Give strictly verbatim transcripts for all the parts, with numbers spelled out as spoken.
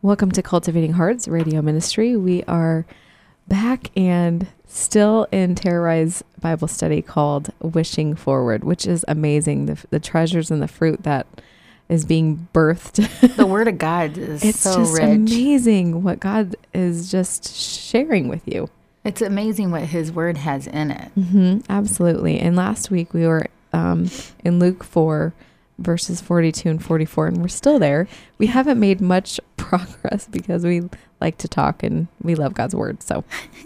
Welcome to Cultivating Hearts Radio Ministry. We are back and still in Terrorize Bible study called Wishing Forward, which is amazing. The, the treasures and the fruit that is being birthed. The Word of God is it's so just rich. amazing what God is just sharing with you. It's amazing what His Word has in it. Mm-hmm, absolutely. And last week we were um, in Luke four, verses forty-two and forty-four, and we're still there. We haven't made much progress because we like to talk and we love God's Word. So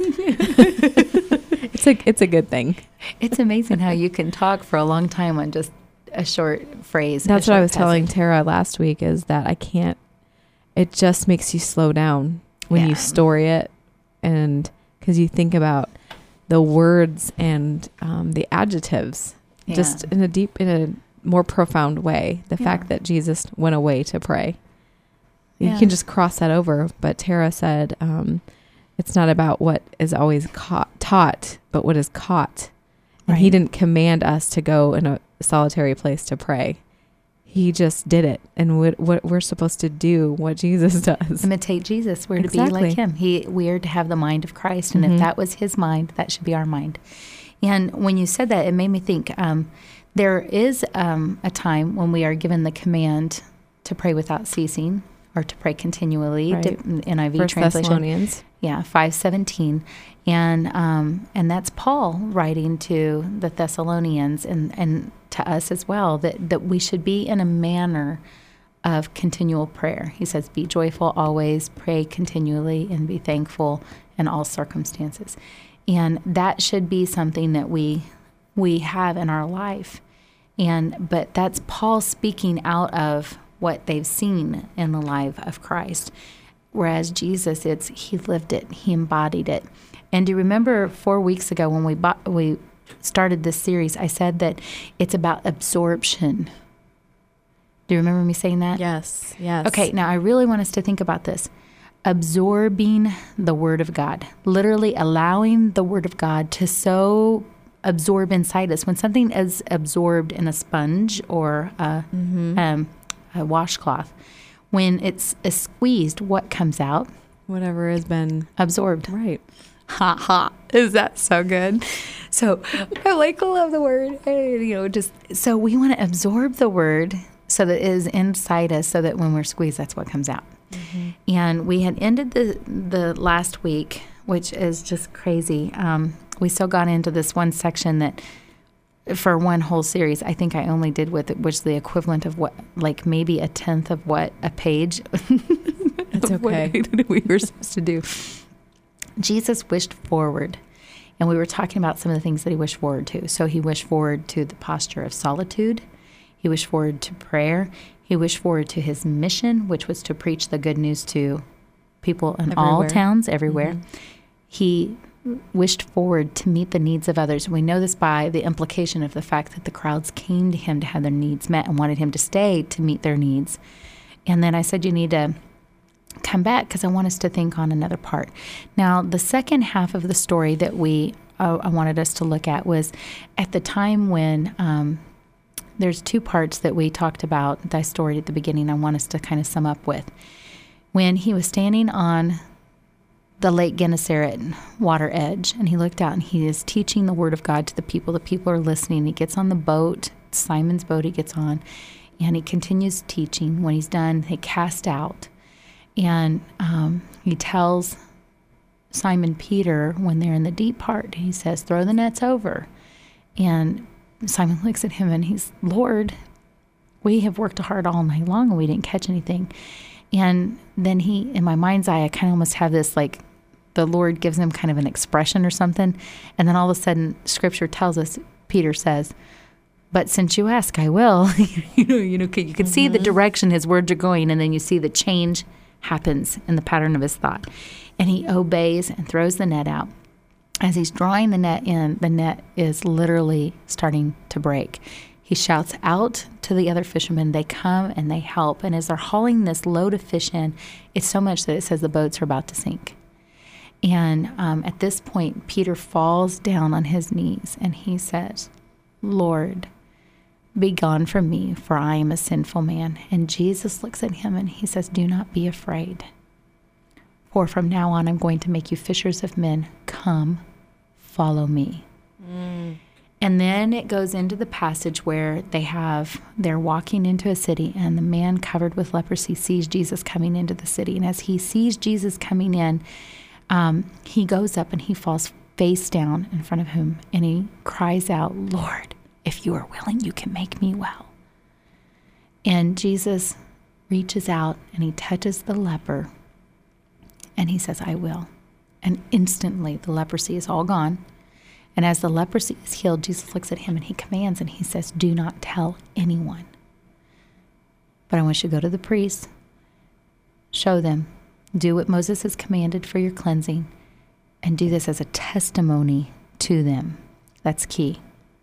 it's a it's a good thing. It's amazing how you can talk for a long time on just a short phrase. That's what I was passage. telling Tara last week, is that I can't, it just makes you slow down when Yeah. you story it, and because you think about the words and um, the adjectives Yeah. just in a deep, in a more profound way. The Yeah. fact that Jesus went away to pray. You Yeah. can just cross that over. But Tara said, um, it's not about what is always caught, taught, but what is caught. And he Right. didn't command us to go in a solitary place to pray. He just did it. And what, what we're supposed to do, what Jesus does. Imitate Jesus. We're to be Exactly. like Him. He, we are to have the mind of Christ. And Mhm. if that was His mind, that should be our mind. And when you said that, it made me think, um, there is um, a time when we are given the command to pray without ceasing, or to pray continually. Right. to- N I V First translation. Thessalonians. Yeah, five seventeen, and um, and that's Paul writing to the Thessalonians, and, and to us as well, that that we should be in a manner of continual prayer. He says, "Be joyful always, pray continually, and be thankful in all circumstances," and that should be something that we we have in our life. And but that's Paul speaking out of what they've seen in the life of Christ. Whereas Jesus, it's he lived it, he embodied it. And do you remember four weeks ago when we bought, we started this series, I said that it's about absorption. Do you remember me saying that? Yes. Yes. Okay, now I really want us to think about this. Absorbing the Word of God, literally allowing the Word of God to so absorb inside us. When something is absorbed in a sponge or a, Mm-hmm. um, a washcloth, when it's uh, squeezed, what comes out? Whatever has been Absorbed. right. Ha ha. Is that so good? So I like love the word. I, you know, just so we want to absorb the word so that it is inside us, so that when we're squeezed, that's what comes out. Mm-hmm. And we had ended the the last week, which is just crazy. Um, we still got into this one section that, for one whole series, I think I only did with it, which is the equivalent of what, like maybe a tenth of what a page. It's of what okay. we were supposed to do. Jesus wished forward, and we were talking about some of the things that he wished forward to. So he wished forward to the posture of solitude. He wished forward to prayer. He wished forward to his mission, which was to preach the good news to people in all Everywhere. towns, everywhere. Mhm. He wished forward to meet the needs of others. We know this by the implication of the fact that the crowds came to him to have their needs met and wanted him to stay to meet their needs. And then I said, you need to come back because I want us to think on another part. Now, the second half of the story that we uh, I wanted us to look at was at the time when um, there's two parts that we talked about that I storied at the beginning I want us to kind of sum up with. When he was standing on the Lake Gennesaret water edge, and he looked out and he is teaching the word of God to the people. The people are listening. He gets on the boat, Simon's boat he gets on, and he continues teaching. When he's done, they cast out. And um, he tells Simon Peter, when they're in the deep part, he says, throw the nets over. And Simon looks at him and he's, Lord, we have worked hard all night long and we didn't catch anything. And then he, in my mind's eye, I kind of almost have this, like, the Lord gives him kind of an expression or something. And then all of a sudden, Scripture tells us, Peter says, but since you ask, I will. you know, you know, you can see the direction his words are going, and then you see the change happens in the pattern of his thought. And he obeys and throws the net out. As he's drawing the net in, the net is literally starting to break. He shouts out to the other fishermen. They come and they help. And as they're hauling this load of fish in, it's so much that it says the boats are about to sink. And um, at this point, Peter falls down on his knees and he says, Lord, be gone from me, for I am a sinful man. And Jesus looks at him and he says, do not be afraid. For from now on, I'm going to make you fishers of men. Come, follow me. Mm. And then it goes into the passage where they have, they're walking into a city, and the man covered with leprosy sees Jesus coming into the city. And as he sees Jesus coming in, um, he goes up and he falls face down in front of him, and he cries out, Lord, if you are willing, you can make me well. And Jesus reaches out and he touches the leper, and he says, I will. And instantly the leprosy is all gone. And as the leprosy is healed, Jesus looks at him and he commands, and he says, do not tell anyone. But I want you to go to the priests, show them, do what Moses has commanded for your cleansing, and do this as a testimony to them. That's key.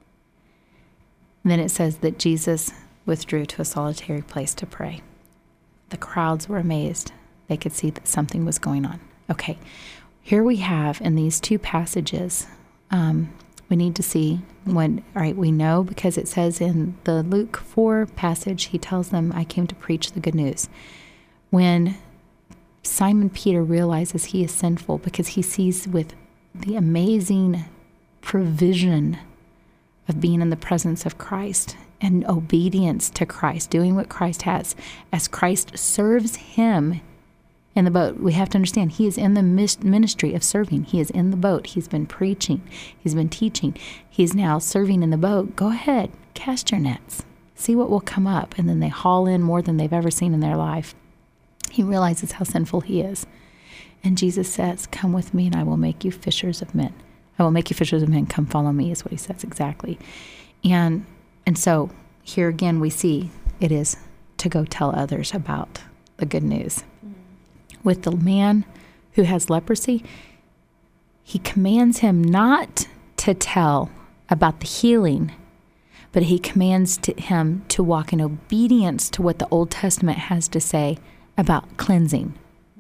And then it says that Jesus withdrew to a solitary place to pray. The crowds were amazed. They could see that something was going on. Okay, here we have in these two passages, um, we need to see when, all right, we know because it says in the Luke four passage, he tells them, I came to preach the good news. When Simon Peter realizes he is sinful because he sees with the amazing provision of being in the presence of Christ and obedience to Christ, doing what Christ has, as Christ serves him in the boat. We have to understand he is in the ministry of serving. He is in the boat. He's been preaching. He's been teaching. He's now serving in the boat. Go ahead, cast your nets. See what will come up. And then they haul in more than they've ever seen in their life. He realizes how sinful he is. And Jesus says, come with me and I will make you fishers of men. I will make you fishers of men. Come follow me is what he says exactly. And and so here again we see it is to go tell others about the good news. Mm-hmm. With the man who has leprosy, he commands him not to tell about the healing, but he commands to him to walk in obedience to what the Old Testament has to say about cleansing.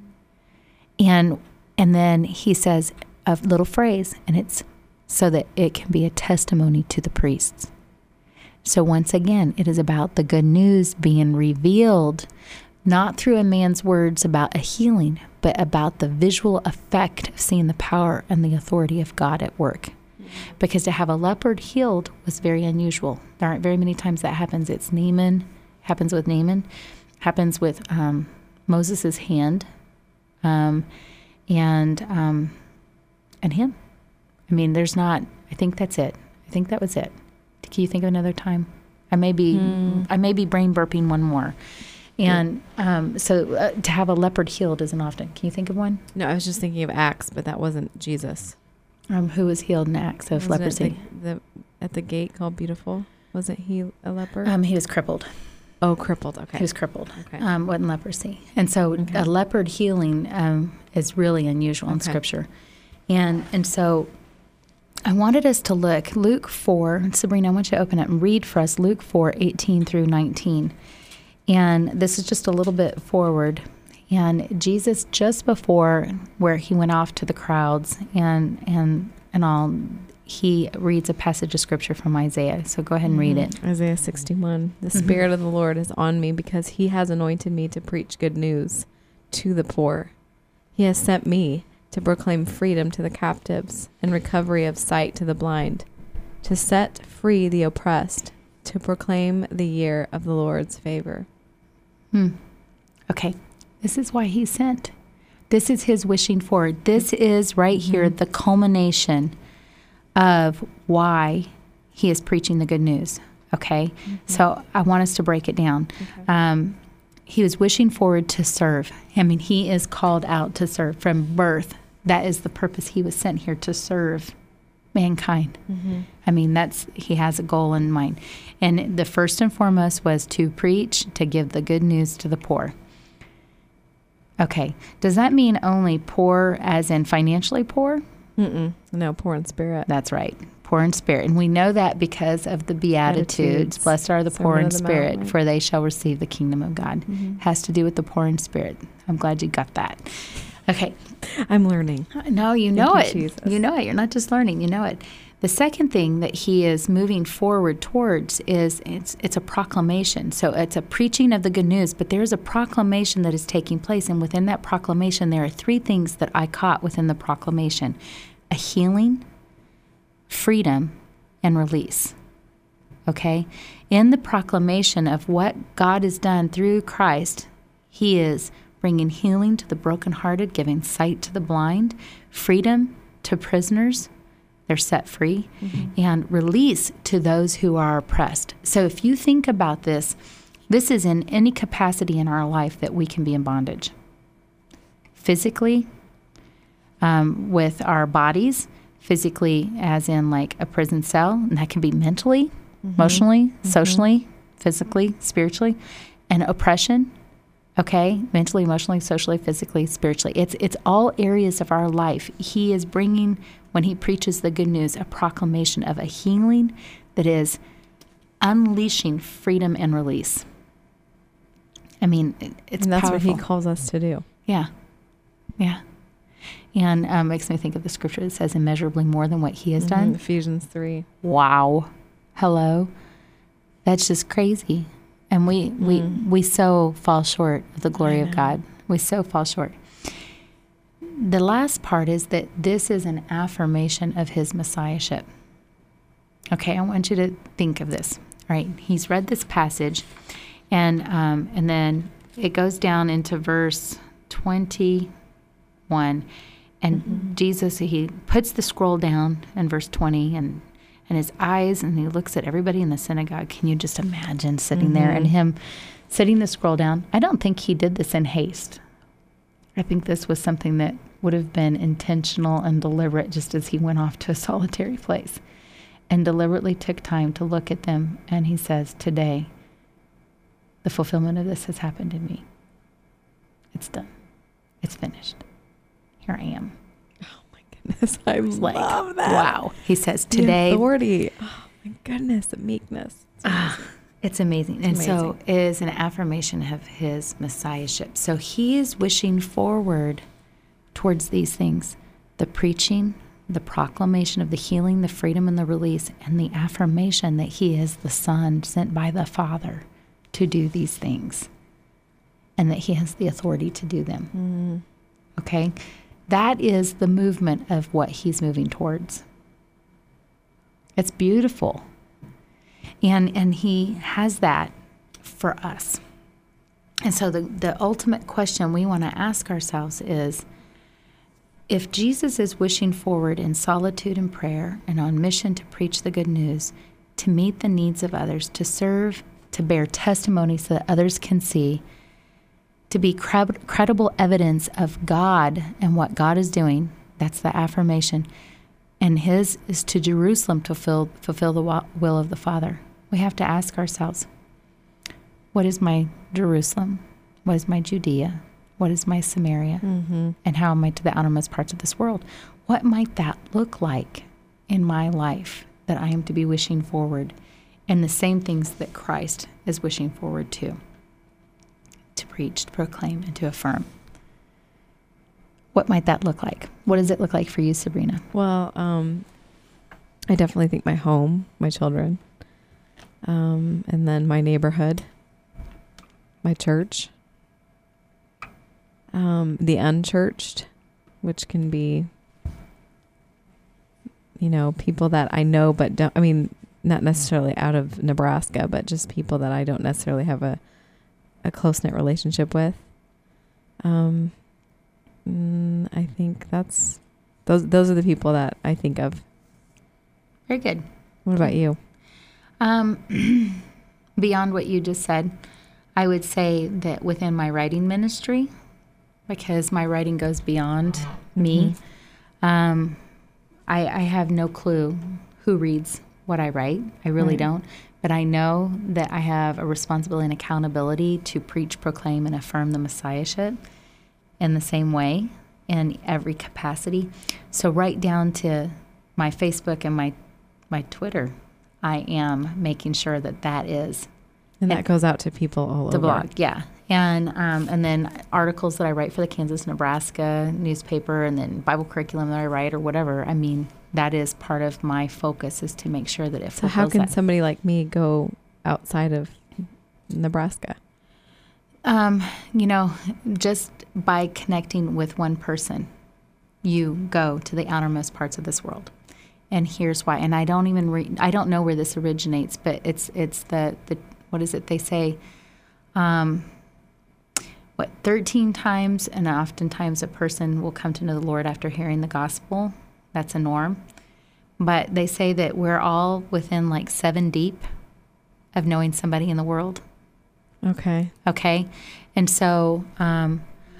And and then he says a little phrase, and it's so that it can be a testimony to the priests. So once again, it is about the good news being revealed, not through a man's words about a healing, but about the visual effect of seeing the power and the authority of God at work. Mm-hmm. Because to have a leopard healed was very unusual. There aren't very many times that happens. It's Naaman, happens with Naaman, happens with um, Moses' hand, um, and um, and him. I mean, there's not, I think that's it. I think that was it. Can you think of another time? I may be, mm. I may be brain burping one more. And um, so uh, to have a leopard healed isn't often. Can you think of one? No, I was just thinking of Acts, but that wasn't Jesus. Um, who was healed in Acts of wasn't leprosy? The, the, at the gate called Beautiful. Wasn't he a leper? Um, he was crippled. Oh, crippled. Okay. He was crippled. Okay. Um, wasn't leprosy. And so okay. a leopard healing um, is really unusual in okay. Scripture. And and so I wanted us to look, Luke four, Sabrina, I want you to open it and read for us Luke four, eighteen through nineteen. And this is just a little bit forward. And Jesus, just before where he went off to the crowds and and and all, he reads a passage of Scripture from Isaiah. So go ahead and read it. Isaiah sixty-one. The mm-hmm. Spirit of the Lord is on me because he has anointed me to preach good news to the poor. He has sent me to proclaim freedom to the captives and recovery of sight to the blind, to set free the oppressed, to proclaim the year of the Lord's favor. Hmm. Okay. This is why he's sent. This is his wishing forward. This is right mm-hmm. here the culmination of why he is preaching the good news. Okay? Mm-hmm. So I want us to break it down. Okay. Um, he was wishing forward to serve. I mean, he is called out to serve from birth. That is the purpose he was sent here, to serve mankind. Mm-hmm. I mean, that's he has a goal in mind. And the first and foremost was to preach, to give the good news to the poor. Okay. Does that mean only poor as in financially poor? Mm-mm. No, poor in spirit. That's right. Poor in spirit. And we know that because of the Beatitudes. Beatitudes. Blessed are the Sermon poor in spirit, Mount, for they shall receive the kingdom of God. Mm-hmm. Has to do with the poor in spirit. I'm glad you got that. Okay. I'm learning. No, you know Thank it. you, Jesus. You know it. You're not just learning. You know it. The second thing that he is moving forward towards is it's it's a proclamation. So it's a preaching of the good news, but there's a proclamation that is taking place. And within that proclamation, there are three things that I caught within the proclamation: a healing, freedom, and release. Okay? In the proclamation of what God has done through Christ, he is bringing healing to the brokenhearted, giving sight to the blind, freedom to prisoners, they're set free, mm-hmm. and release to those who are oppressed. So if you think about this, this is in any capacity in our life that we can be in bondage. Physically, um, with our bodies, physically as in like a prison cell, and that can be mentally, mm-hmm. emotionally, mm-hmm. socially, physically, spiritually, and oppression. Okay, mentally, emotionally, socially, physically, spiritually. It's it's all areas of our life. He is bringing, when he preaches the good news, a proclamation of a healing that is unleashing freedom and release. I mean, it, it's and that's powerful. what he calls us to do. Yeah, yeah. And um, makes me think of the scripture that says immeasurably more than what he has Mm-hmm. done. Ephesians three. Wow. Hello. That's just crazy. And we, mm. we, we so fall short of the glory of God. We so fall short. The last part is that this is an affirmation of his messiahship. Okay, I want you to think of this. All right, he's read this passage, and um, and then it goes down into verse twenty-one, and mm-hmm. Jesus, he puts the scroll down in verse twenty, and and his eyes, and he looks at everybody in the synagogue. Can you just imagine sitting mm-hmm. there and him setting the scroll down? I don't think he did this in haste. I think this was something that would have been intentional and deliberate, just as he went off to a solitary place and deliberately took time to look at them. And he says, today, the fulfillment of this has happened in me. It's done. It's finished. Here I am. Goodness, I like, love that. Wow. He says today. The authority. Oh my goodness, the meekness. It's amazing. It's amazing. It's and amazing. so it is an affirmation of his messiahship. So he is wishing forward towards these things: the preaching, the proclamation of the healing, the freedom, and the release, and the affirmation that he is the Son sent by the Father to do these things, and that he has the authority to do them. Mm. Okay? That is the movement of what he's moving towards. It's beautiful. And and he has that for us. And so the, the ultimate question we want to ask ourselves is, if Jesus is wishing forward in solitude and prayer and on mission to preach the good news, to meet the needs of others, to serve, to bear testimony so that others can see, to be cred- credible evidence of God and what God is doing, that's the affirmation. And his is to Jerusalem to fulfill, fulfill the wa- will of the Father. We have to ask ourselves, what is my Jerusalem? What is my Judea? What is my Samaria? Mm-hmm. And how am I to the outermost parts of this world? What might that look like in my life that I am to be wishing forward? And the same things that Christ is wishing forward to. To preach, to proclaim, and to affirm. What might that look like? What does it look like for you, Sabrina? Well, um, I definitely think my home, my children, um, and then my neighborhood, my church, um, the unchurched, which can be, you know, people that I know but don't, I mean, not necessarily out of Nebraska, but just people that I don't necessarily have a a close-knit relationship with. Um, mm, I think that's, those those are the people that I think of. Very good. What about you? Um, beyond what you just said, I would say that within my writing ministry, because my writing goes beyond mm-hmm. me, um, I, I have no clue who reads what I write. I really right. don't. But I know that I have a responsibility and accountability to preach, proclaim, and affirm the messiahship in the same way in every capacity. So right down to my Facebook and my my Twitter, I am making sure that that is. And that goes out to people all the over. blog, yeah. And um, and then articles that I write for the Kansas Nebraska newspaper, and then Bible curriculum that I write or whatever. I mean, that is part of my focus, is to make sure that it So how fulfills can that. somebody like me go outside of Nebraska? Um, you know, just by connecting with one person, you go to the outermost parts of this world. And here's why. And I don't even re- I don't know where this originates, but it's it's the the what is it they say? Um, what thirteen times, and oftentimes a person will come to know the Lord after hearing the gospel. That's a norm. But they say that we're all within like seven deep of knowing somebody in the world. Okay. Okay. And so um,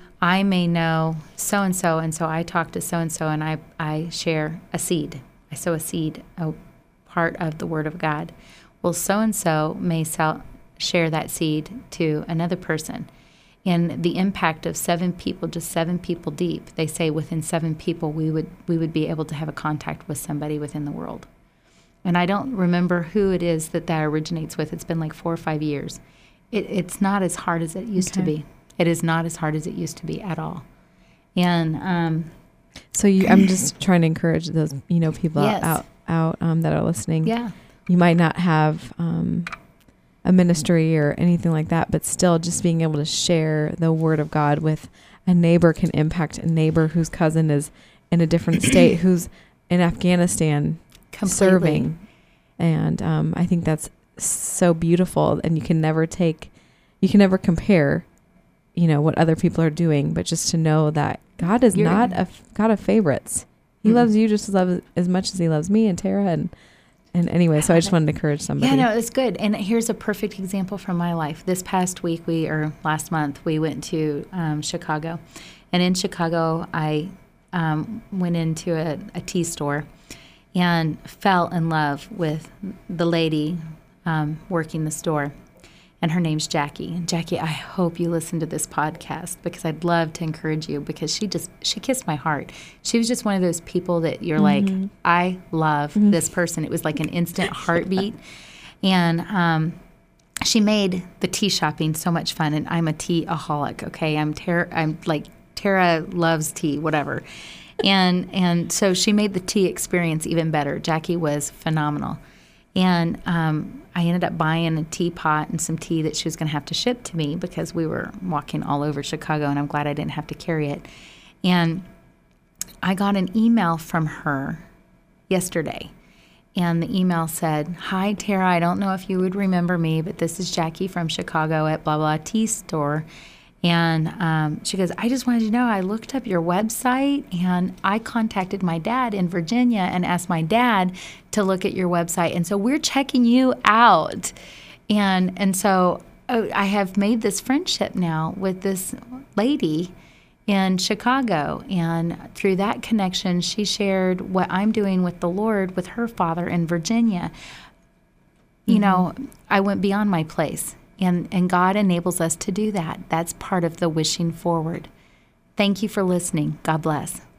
I may know so-and-so, and so I talk to so-and-so, and I, I share a seed. I sow a seed, a part of the Word of God. Well, so-and-so may sell, share that seed to another person. And the impact of seven people, just seven people deep, they say within seven people we would we would be able to have a contact with somebody within the world. And I don't remember who it is that that originates with. It's been like four or five years. It, it's not as hard as it used Okay. to be. It is not as hard as it used to be at all. And um, So you, I'm just trying to encourage those, you know, people Yes. out out um, that are listening. yeah, You might not have um, a ministry or anything like that, but still just being able to share the Word of God with a neighbor can impact a neighbor whose cousin is in a different state, who's in Afghanistan completely. serving. And um, I think that's so beautiful, and you can never take, you can never compare, you know, what other people are doing, but just to know that God is You're- not a f- God of favorites. He Mm. loves you just as, love, as much as he loves me and Tara. And, and anyway, so I just wanted to encourage somebody. Yeah, no, it's good. And here's a perfect example from my life. This past week, we or last month, we went to um, Chicago, and in Chicago, I um, went into a, a tea store and fell in love with the lady um, working the store, and her name's Jackie. And Jackie, I hope you listen to this podcast, because I'd love to encourage you, because she just she kissed my heart. She was just one of those people that you're like, I love this person. It was like an instant heartbeat. And um, she made the tea shopping so much fun. And I'm a tea-aholic, okay? I'm Tara, I'm like, Tara loves tea, whatever. And and so she made the tea experience even better. Jackie was phenomenal. And um, I ended up buying a teapot and some tea that she was going to have to ship to me, because we were walking all over Chicago, and I'm glad I didn't have to carry it. And I got an email from her yesterday, and the email said, "Hi, Tara, I don't know if you would remember me, but this is Jackie from Chicago at blah, blah, tea store." And um, she goes, "I just wanted you to know I looked up your website, and I contacted my dad in Virginia and asked my dad to look at your website. And so we're checking you out." And and so oh, I have made this friendship now with this lady in Chicago. And through that connection, she shared what I'm doing with the Lord with her father in Virginia. You know, I went beyond my place. And, and God enables us to do that. That's part of the wishing forward. Thank you for listening. God bless.